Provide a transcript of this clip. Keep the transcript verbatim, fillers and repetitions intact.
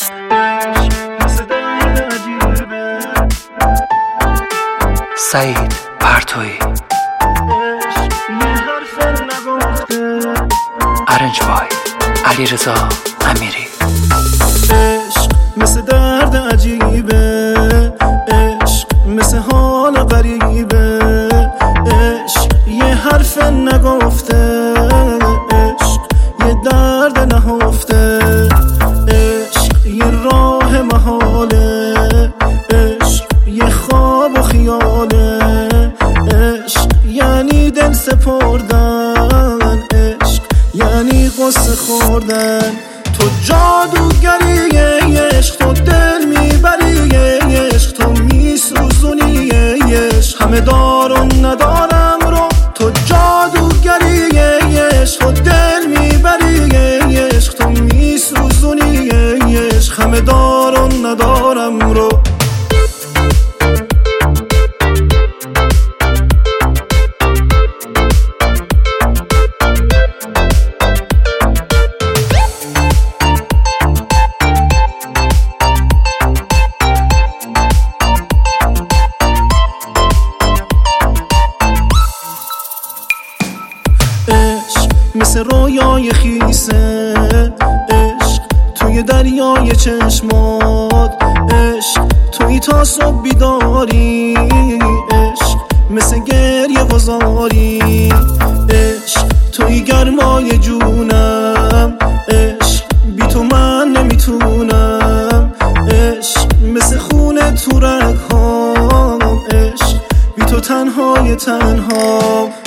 سعید پرتویی ارنج بای علیرضا امیری. عشق مثل درد عجیبه، عشق مثل حال غریبه، عشق یه حرف نگفته، عشق یه درد نهفته، عشق یه راه محاله، عشق یه خواب و خیاله، عشق یعنی دل سپردن، عشق یعنی قصه خوردن. تو جادوگری عشق، تو دل میبری عشق، تو میسوزونی عشق، همه دارون ندارم رو. تو جادوگری عشق، تو دل میبری عشق، تو میسوزونی عشق، همه دارون ندارم رو. مثل رویای خیسه، عشق توی دریای چشمات، عشق توی تا صبح بیداری، عشق مثل گریه وزاری، عشق توی گرمای جونم، عشق بی تو من نمیتونم، عشق مثل خونه تو رگهام، عشق بی تو تنهای تنها.